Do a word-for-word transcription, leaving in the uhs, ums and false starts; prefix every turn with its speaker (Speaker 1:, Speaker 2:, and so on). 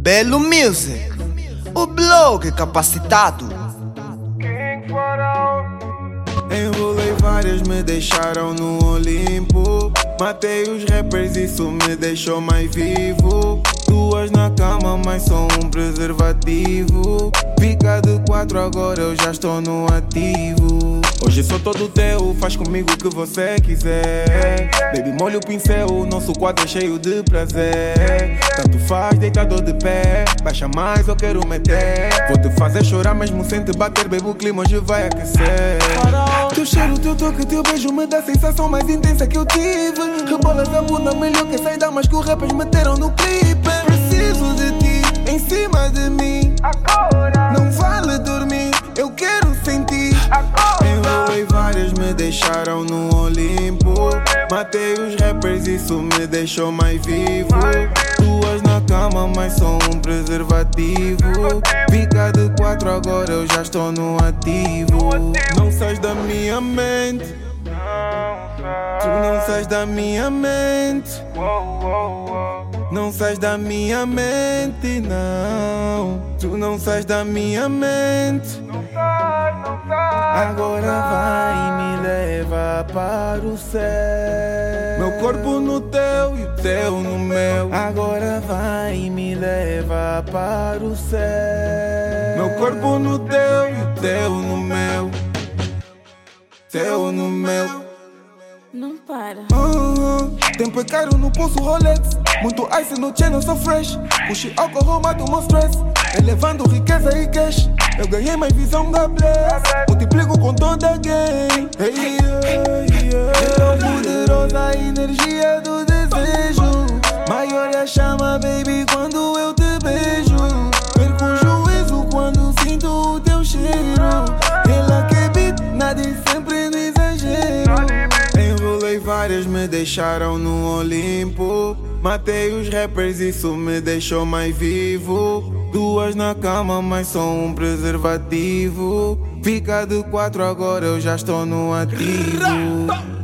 Speaker 1: Belo Music, o blog capacitado.
Speaker 2: Enrolei várias, me deixaram no Olimpo. Matei os rappers, isso me deixou mais vivo. Duas na cama, mas só um preservativo. Fica de quatro, agora eu já estou no ativo. Hoje sou todo teu, faz comigo o que você quiser. Baby, molha o pincel, nosso quadro é cheio de prazer. Tanto faz, deitado de pé. Baixa mais, eu quero meter. Vou te fazer chorar mesmo sem te bater. Baby, o clima hoje vai aquecer. Teu cheiro, teu toque, teu beijo me dá a sensação mais intensa que eu tive. Rebolas a bunda melhor que essa mais que os rappers meteram no clipe. Preciso de ti, em cima de mim. Não vale dormir, eu quero sentir. Enrolei várias, me deixaram no Olimpo. Matei os rappers, isso me deixou mais vivo. Duas na cama, mas só um preservativo. Fica de quatro, agora eu já estou no ativo. Não sais da minha mente. Tu não sais da minha mente. Não sais da minha mente, não. Tu não sais da minha mente. Agora vai e me leva para o céu. Meu corpo no teu e o teu no meu. Agora vai e me leva para o céu. Meu corpo no teu e o teu no meu. Teu no meu.
Speaker 3: Não para.
Speaker 2: Uh-huh. Tempo é caro no pulso Rolex. Muito ice no chain, eu sou fresh. Puxe álcool, mato o meu stress. Elevando riqueza e cash. Eu ganhei mais visão da bless. Multiplico com toda a game. Hey, yeah, yeah. É tão poderosa a energia do desejo. Maior é a chama, baby, quando eu te beijo. Perco o juízo quando sinto o teu cheiro. Ela que beat, nada e sempre no exagero. Enrolei várias, me deixaram no Olimpo. Matei os rappers, isso me deixou mais vivo. Duas na cama, mas só um preservativo. Fica de quatro, agora eu já estou no ativo.